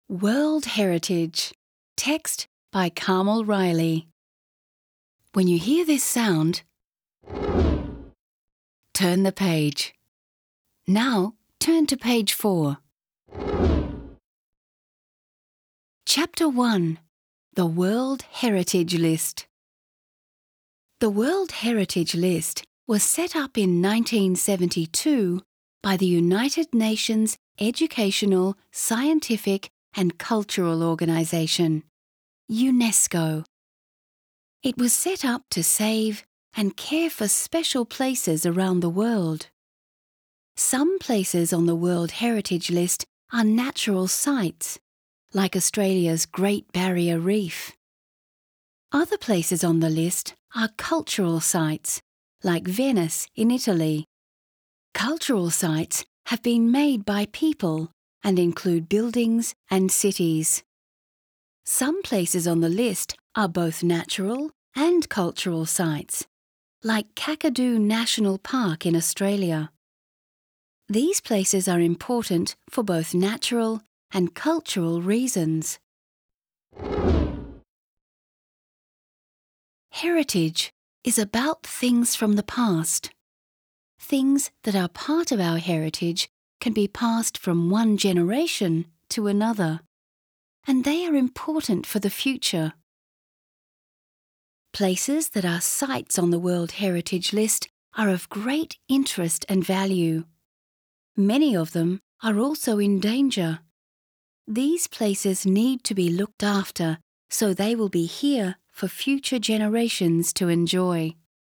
World Heritage. Text by Carmel Riley. When you hear this sound, turn the page. Now turn to page 4. Chapter 1. The World Heritage List. The World Heritage List was set up in 1972 by the United Nations Educational, Scientific and Cultural Organization, UNESCO. It was set up to save and care for special places around the world. Some places on the World Heritage List are natural sites, like Australia's Great Barrier Reef. Other places on the list are cultural sites, like Venice in Italy. Cultural sites have been made by people and include buildings and cities. Some places on the list are both natural and cultural sites, like Kakadu National Park in Australia. These places are important for both natural and cultural reasons. Heritage is about things from the past. Things that are part of our heritage can be passed from one generation to another, and they are important for the future. Places that are sites on the World Heritage List are of great interest and value. Many of them are also in danger. These places need to be looked after so they will be here for future generations to enjoy.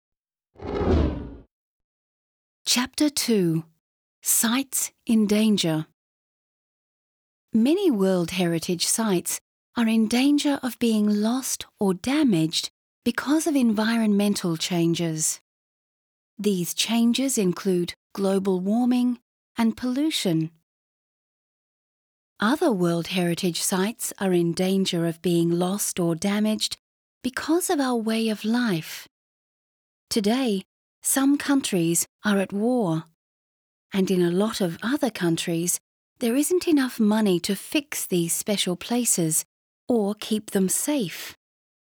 Chapter 2. Sites in Danger. Many World Heritage sites are in danger of being lost or damaged because of environmental changes. These changes include global warming and pollution. Other World Heritage sites are in danger of being lost or damaged because of our way of life. Today, some countries are at war, and in a lot of other countries, there isn't enough money to fix these special places or keep them safe.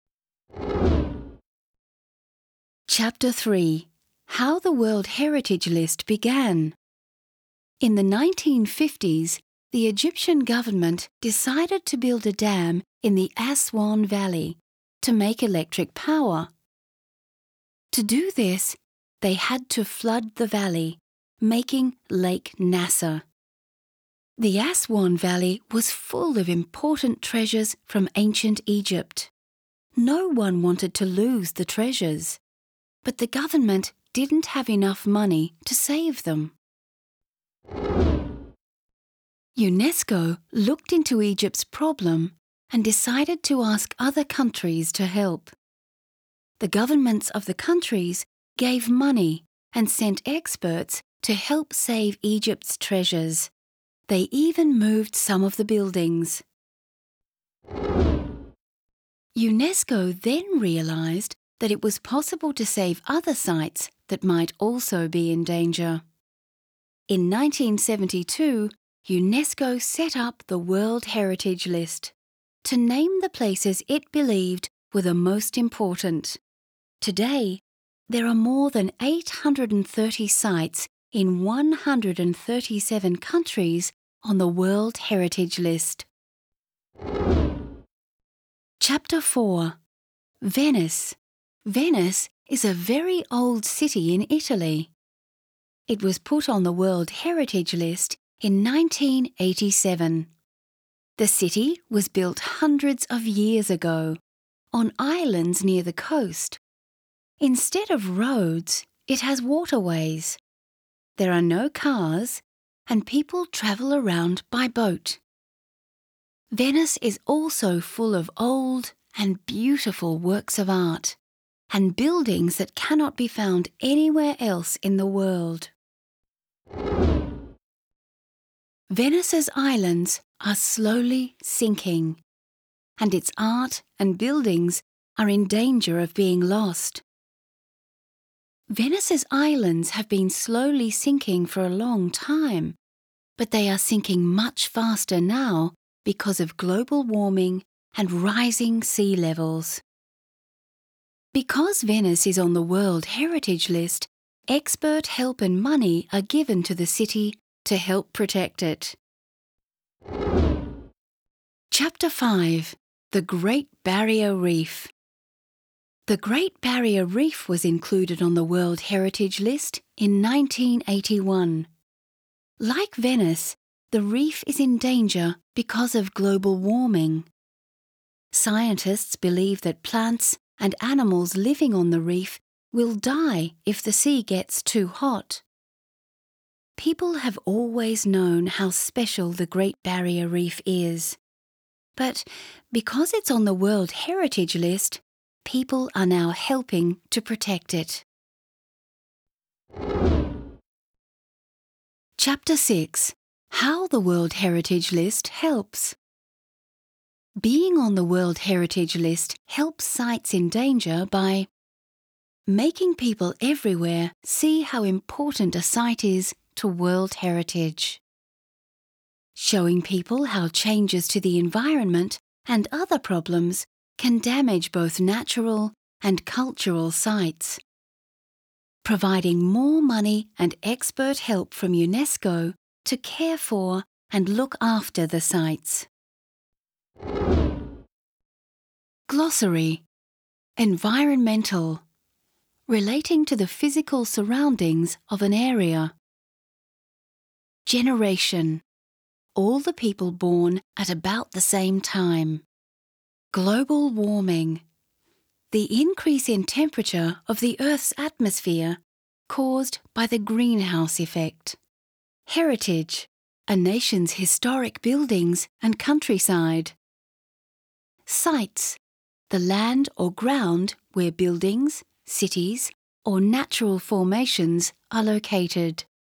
Chapter 3. How the World Heritage List began. In the 1950s, the Egyptian government decided to build a dam in the Aswan Valley to make electric power. To do this, they had to flood the valley, making Lake Nasser. The Aswan Valley was full of important treasures from ancient Egypt. No one wanted to lose the treasures, but the government didn't have enough money to save them. UNESCO looked into Egypt's problem and decided to ask other countries to help. The governments of the countries gave money and sent experts to help save Egypt's treasures. They even moved some of the buildings. UNESCO then realised that it was possible to save other sites that might also be in danger. In 1972, UNESCO set up the World Heritage List to name the places it believed were the most important. Today, there are more than 830 sites in 137 countries on the World Heritage List. Chapter 4. Venice. Venice is a very old city in Italy. It was put on the World Heritage List in 1987. The city was built hundreds of years ago, on islands near the coast. Instead of roads, it has waterways. There are no cars, and people travel around by boat. Venice is also full of old and beautiful works of art, and buildings that cannot be found anywhere else in the world. Venice's islands are slowly sinking, and its art and buildings are in danger of being lost. Venice's islands have been slowly sinking for a long time, but they are sinking much faster now because of global warming and rising sea levels. Because Venice is on the World Heritage List, expert help and money are given to the city to help protect it. Chapter 5. The Great Barrier Reef. The Great Barrier Reef was included on the World Heritage List in 1981. Like Venice, the reef is in danger because of global warming. Scientists believe that plants and animals living on the reef will die if the sea gets too hot. People have always known how special the Great Barrier Reef is. But because it's on the World Heritage List, people are now helping to protect it. Chapter 6. How the World Heritage List helps. Being on the World Heritage List helps sites in danger by making people everywhere see how important a site is to World Heritage, showing people how changes to the environment and other problems can damage both natural and cultural sites, providing more money and expert help from UNESCO to care for and look after the sites. Glossary. Environmental. Relating to the physical surroundings of an area. Generation. All the people born at about the same time. Global warming. The increase in temperature of the Earth's atmosphere caused by the greenhouse effect. Heritage. A nation's historic buildings and countryside. Sites. The land or ground where buildings, cities, or natural formations are located.